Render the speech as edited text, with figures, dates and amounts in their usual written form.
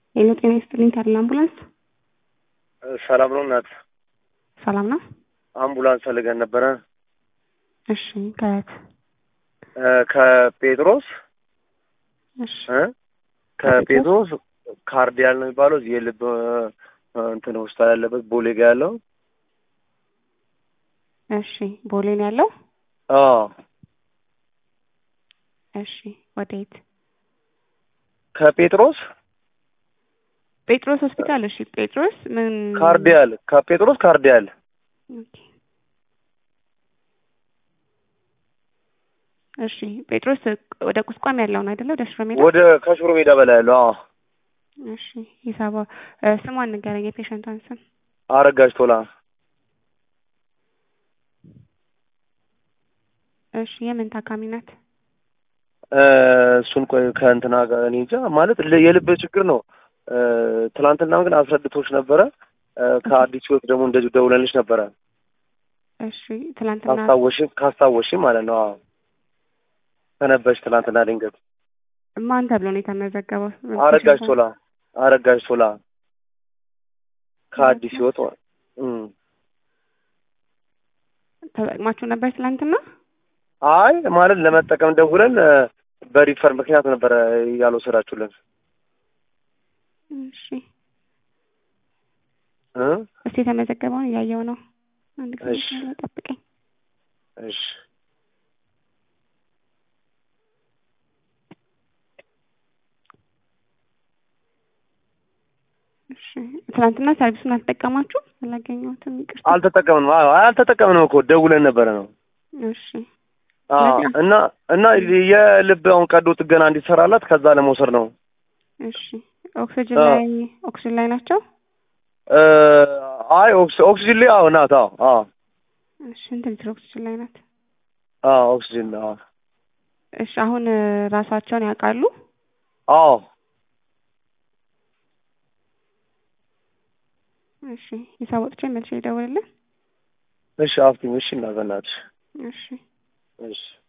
ሄሎ ጤና ይስጥልኝ ታዲያ አምቡላንስ ሰላም ነው እናት? ሰላም ነው። አምቡላንስ ፈልገን ነበረ። እሺ ከየት? ከጴጥሮስ እሺ ከጴጥሮስ ካርዲያል ነው የሚባለው እዚህ የልብ እንትን ሆስፒታል ያለበት ቦሌ ጋ ያለው። እሺ ቦሌ ነው ያለው? አዎ። እሺ ወዴት? ከጴጥሮስ ጴጥሮስ ሆስፒታል። እሺ ጴጥሮስ ምን? ካርዲያል ከጴጥሮስ ካርዲያል። ኦኬ እሺ ጴጥሮስ ወደ ቁስቋም ያለው ነው አይደለ? ወደ ሽሮ ሜዳ። ወደ ከሽሮ ሜዳ በላይ ያለው። አዎ። እሺ ሂሳባ ስሟን ንገረኝ፣ የፔሸንቷን ስም። አረጋሽ ቶላ። እሺ የምን ታካሚ ናት? እሱን ቆይ ከእንትና ጋር እኔ እንጃ ማለት የልብ ችግር ነው። ትናንትና ግን አስረድቶች ነበረ። ከአዲስ ህይወት ደግሞ እንደዚሁ ደውለንሽ ነበረ። እሺ ትናንትና ካስታወሽ ማለት ነው። አዎ ከነበሽ ትናንትና ድንገት። ማን ተብሎ ነው የተመዘገበው? አረጋሽ ቶላ። አረጋሽ ቶላ ከአዲስ ህይወት ተጠቅማችሁ ነበር ትናንትና? አይ ማለት ለመጠቀም ደውለን በሪፈር ምክንያት ነበረ ያልወሰዳችሁልን። እሺ እስቲ የተመዘገበውን እያየው ነው። አንድ ጊዜ ጠብቀኝ። እሺ እሺ ትናንትና ሰርቪሱን አልተጠቀማችሁ? አላገኘሁትም፣ ይቅርታ። አልተጠቀምንም። አልተጠቀምንም እኮ ደውለን ነበረ ነው። እሺ እና የልብ አሁን ቀዶ ጥገና እንዲሰራላት ከዛ ለመውሰድ ነው። እሺ ኦክሲጅን ላይ ናቸው? አይ ኦክሲጅን ላይ ናት። አዎ እሺ ስንት ሊትር ኦክሲጅን ላይ ናት? ኦክሲጅን። እሺ አሁን ራሳቸውን ያውቃሉ? አዎ። እሺ ሂሳብ ወጥቼ መልሼ ይደውልልህ። እሺ አፍቲም። እሺ እና በእናትሽ። እሺ እሺ